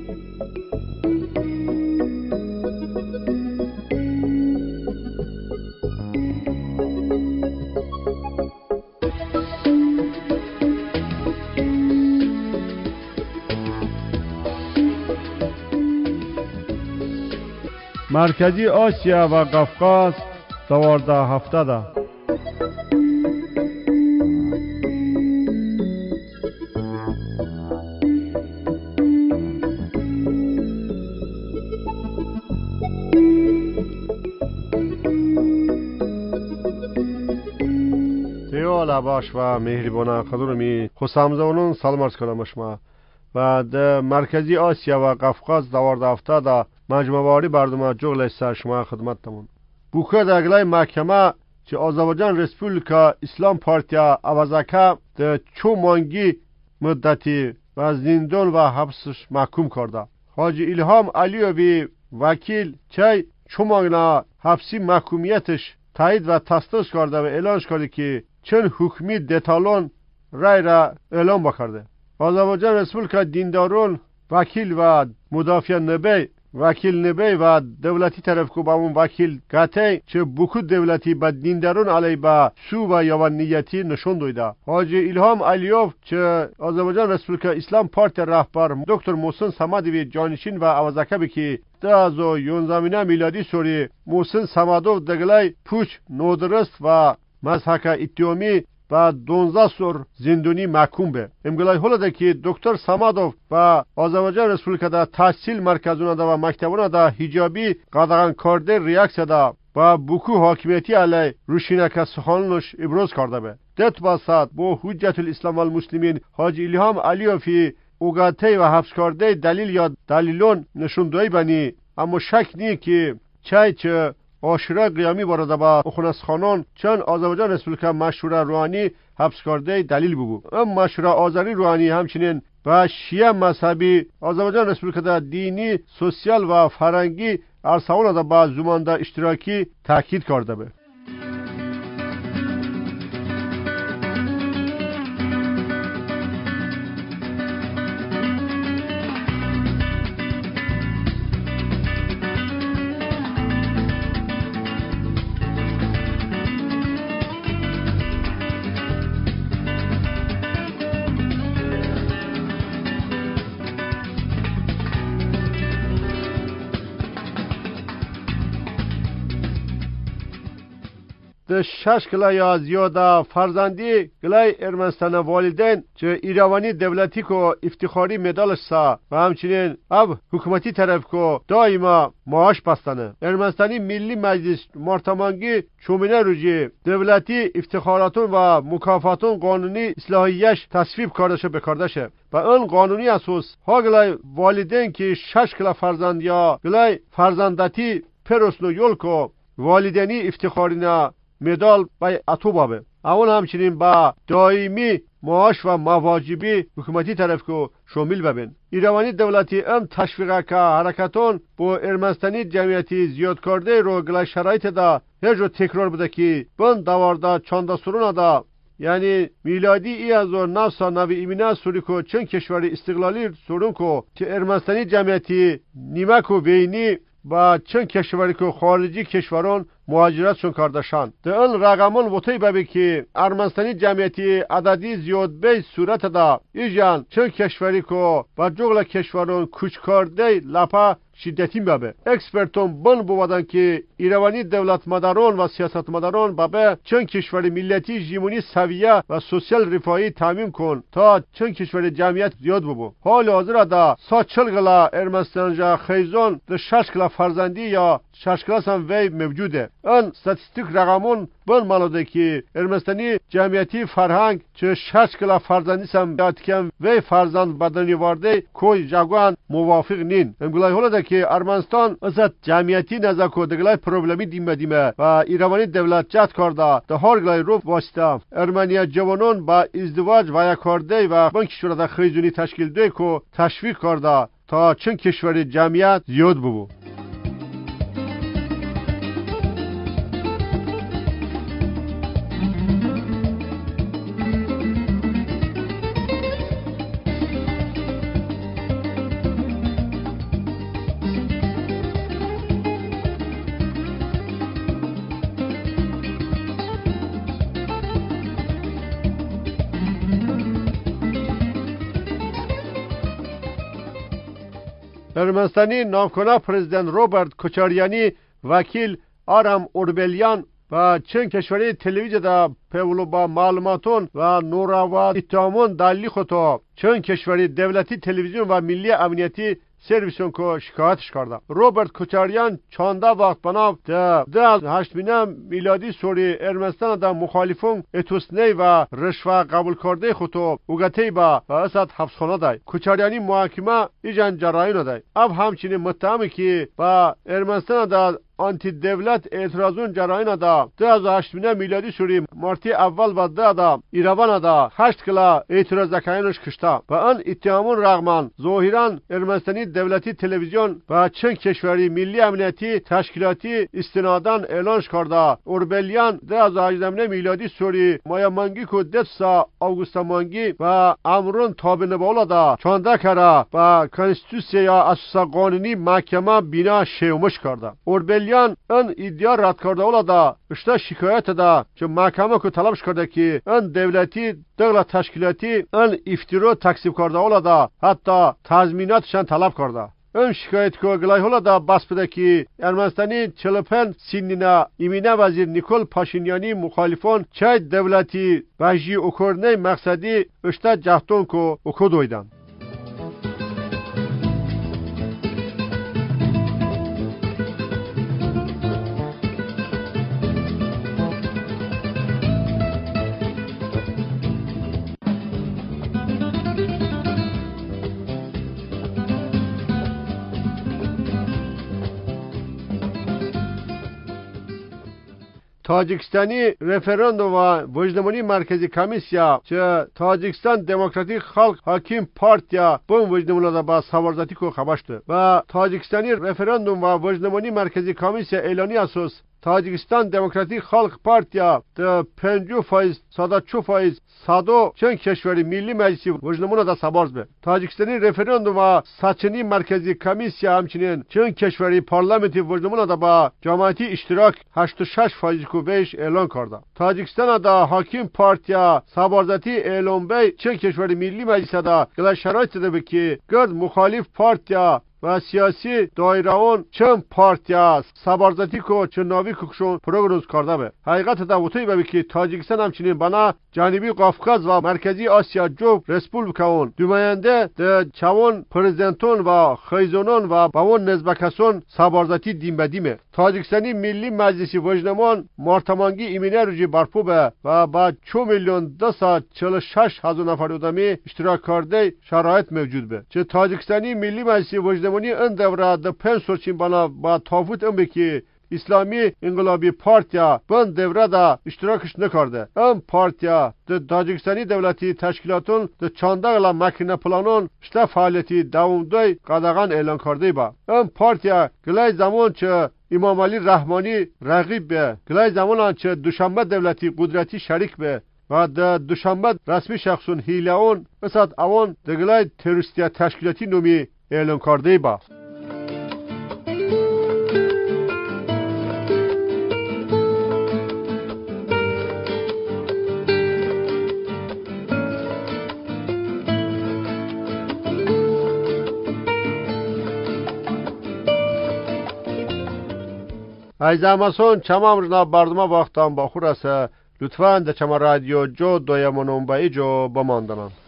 مرکزی آسیا و قفقاز 12 هفته ده. تیوالا باش و مهربانه قدرمی خوشامزونون سلام عرض کنم شما و در مرکزی آسیا و قفقاز 12 هفته ده مجموعه واری بردم جغل سر شما خدمت تمون بوکه در اگلای محکمه چه آذربایجان رسپوبلیکا اسلام پارتیا اوازکه در 4 مانگی مدتی و زندان و حبسش محکوم کرده. حاجی الهام علیوی وکیل چه 4 مانگنا حبسی محکومیتش تایید و تصدیق کرده و اعلان کرده که چند حکمی دتالون رای را اعلام بکرده. آذربایجان رسپوبلیکا دیندارون وکیل و مدافع نبی وکیل نبی و دولتی طرف کو با اون وکیل گاته چه بوکو دولتی با دیندارون علی با سو و یا نیتی نشون دویده. حاجی الهام علیوف چه آذربایجان رسپوبلیکا اسلام پارتی رهبر دکتر محسن صمدوی جانشین و اوازکه بکی از 11 میلادی سوری محسن صمدوف دگلای پوچ نودرست و مزحک اتیومی و 12 سور زندونی محکوم به. امگلای هولده که دکتر صمدوف و آذربایجان رسپوبلیکا دا تحصیل مرکزونه دا و مکتبونه دا حجابی قدغن کرده ریاکس دا و بوکو حاکمیتی علی روشینک سخانش ابراز کرده به. دت باسد با حجت الاسلام والمسلمین حاجی الهام علیوفی اوگاته و حبس کرده دلیل یا دلیلون نشون دوی بنی اما شک نی که چه آشورا قیامی وارد با اخونس خانان چند آذربایجان رسپوبلیکا مشهور روحانی حبس کرده دلیل بگو. مشهور آذری روحانی همچنین و شیعه مذهبی آذربایجان رسپوبلیکا دینی سوسیال و فرهنگی ارساون دا با زمانده اشتراکی تاکید کرده به. ده 6 کلا یا زیاده فرزندی کلای ارمنستان والدین چه ایروانی دولتی کو افتخاری مدالش سا و همچنین اب حکومتی طرف کو دائما معاش بستنه. ارمنستانی ملی مجلس مرتمانگی چومینه روجی دولتی افتخاراتون و مکافاتون قانونی اصلاحیش تصویب کردشه بکردشه و اون قانونی اساس ها کلای والدین که 6 کلا فرزند یا کلای فرزندتی پرسنو یول کو والدینی افتخارینا مدال بای اتو بابه. اون همچنین با دائمی معاش و مواجبی حکومتی طرف کو شامل ببین. ایروانی دولتی ام تشویق که حرکتون با ارمنستانی جمعیتی زیاد کرده رو گلای شرایط دا هر تکرار بوده که بند دوارده چانده سرون دا یعنی میلادی ای از 990 ایمینه سوری کو چند کشوری استقلالی سرون کو که ارمنستانی جمعیتی نیمه کو بینی با چند کشوری که خارجی کشوران مهاجرتشون کردشان. ده اون رقمون وطی ببی که ارمنستانی جمعیتی عددی زیاد به صورت دا ایجان چند کشوری که با جغل کشوران کوچ کرده لپا شدتی ببه. اکسپرتون بن بودن که ایروانی دولت مداران و سیاست مداران ببه چند کشور ملتی جیمونی سویه و سوسیال رفاهی تامین کن تا چند کشور جمعیت زیاد ببو. حال حاضر دا 140 گلا ارمنستان جا خیزون ده 6 گلا فرزندی یا 6 کلاس هم وی موجوده. اون ستستیک رقمون بن مالوده که ارمنستانی جمعیتی فرهنگ چه 6 کلا فرزندی سم یاد کم وی فرزند بدنی وارده کوی جاگوان موافق نین. امگلای حالا که ارمنستان ازت جمعیتی نزاکو دگلای پروبلمی دیمه و ایروانی دولت جات کرده ده هر گلای رو واسطه ارمنیا جوانان با ازدواج و یا کرده و بن کشور ده خیزونی تشکیل ده کو تشویق کرده تا چند کشور جمعیت زیاد ببو. ارمنستانی نامکنه پرزیدنت روبرت کوچاریانی وکیل آرام اوربلیان و چند کشوری تلویزیون دا پولو با معلوماتون و نورا و اتهامون دلیل خطا چند کشوری دولتی تلویزیون و ملی امنیتی سرویسون که شکایتش کرده. روبرت کوچاریان چانده وقت بناو ده 8 میلادی سوری ارمنستان دا مخالفون اتوسنی و رشوه قبول کرده خطو اوگتی با اسد حبسخانه دای. کوچاریانی محاکمه ایجان جرائم دای. اب همچنین متهمی که با ارمنستان دا آنتی دولت اعتراضون جرائم دا 2008 میلادی سوری مارتی اول و ده دا ایروان دا 8 کلا اعتراض دکاینش کشتا و آن اتهامون رغمان ظاهرا ارمنستانی دولتی تلویزیون و چند کشوری ملی امنیتی تشکیلاتی استنادان اعلانش کرده. اوربلیان 2018 میلادی سوری مایا مانگی کو دتسا آگوستا مانگی و امرون تابع بالا دا چانده کرده و کنستیتوسیا اساسا قانونی محکمه بینا شیومش کرده. اوربلیان ان iddia rad کرده اولا دا اشتا شکایت دا که محکمه که طلبش کرده که ان دولتی دولت تشکیلاتی ان افترا تکسیب کرده اولا دا حتی تضمیناتشان طلب کرده. این شکایت که گلای اولا دا بس بده که ارمنستانی 45 سینینا ایمینه وزیر نیکول پاشینیانی مخالفان چای دولتی وحشی اکرنه مقصدی اشتا جهتون که اکو دویدن. تاجیکستانی رفراندوم و وجدانی مرکزی کمیسیا چه تاجیکستان دموکراتیک خلق حاکم پارتیا بون وجدمون دا با سوارزاتی کو خبشته و تاجیکستانی رفراندوم و وجدانی مرکزی کمیسیا اعلانی اساس تاجیکستان دموکراتیک خلق پارتیا ده 50% ساده 2% سادو چند کشوری ملی مجلسی وجدمون دا سبارز به تاجیکستانی رفراندوم و سچنی مرکزی کمیسیا همچنین چند کشوری پارلمانتی وجدمون دا با جماعتی اشتراک 86% کو بیش اعلان کرده. تاجیکستان دا حاکم پارتیا سبارزاتی اعلام به چند کشوری ملی مجلس دا گلا شرایط ده که گرد مخالف پارتیا و سیاسی دایرهون چند پارتیا سبارزاتی کو چناوی کشون پروگرز کرده به حقیقت دا وطوی به که تاجیکستان همچنین بنا جنوبی قفقاز و مرکزی آسیا جو رسپولیکاون نماینده ده چوان پرزیدنتون و خیزونون و باون نزبکسون سبارزاتی دیم به دیمه. تاجیکستانی ملی مجلسی وجدمان مارتمانگی ایمینه روزی برپو به و با 2,246,000 نفر آدمی اشتراک کرده شرایط موجود به. چه تاجیکستانی ملی مجلسی وجدمانی این دوره ده 5 سال بنا با تافوت این که اسلامی انقلابی پارتیا بند دوره دا اشتراکش نکرده. ام پارتیا ده تاجیکستانی دولتی تشکیلاتون ده چانده غلا مکنه پلانون شته فعالیتی دوامدای قدغن اعلان کرده با. ام پارتیا گلای زمان چه امام علی رحمانی رقیب به گلای زمان چه دوشنبه دولتی قدرتی شریک به و ده دوشنبه رسمی شخصون هیلهون بسات اوان ده گلای تروریستی تشکیلاتی نومی اعلان کرده با. ایزامسون چمام رنا برنامه وقتان با خور است. لطفاً در چما رادیو جو دویمونم با ایجو بماندنم.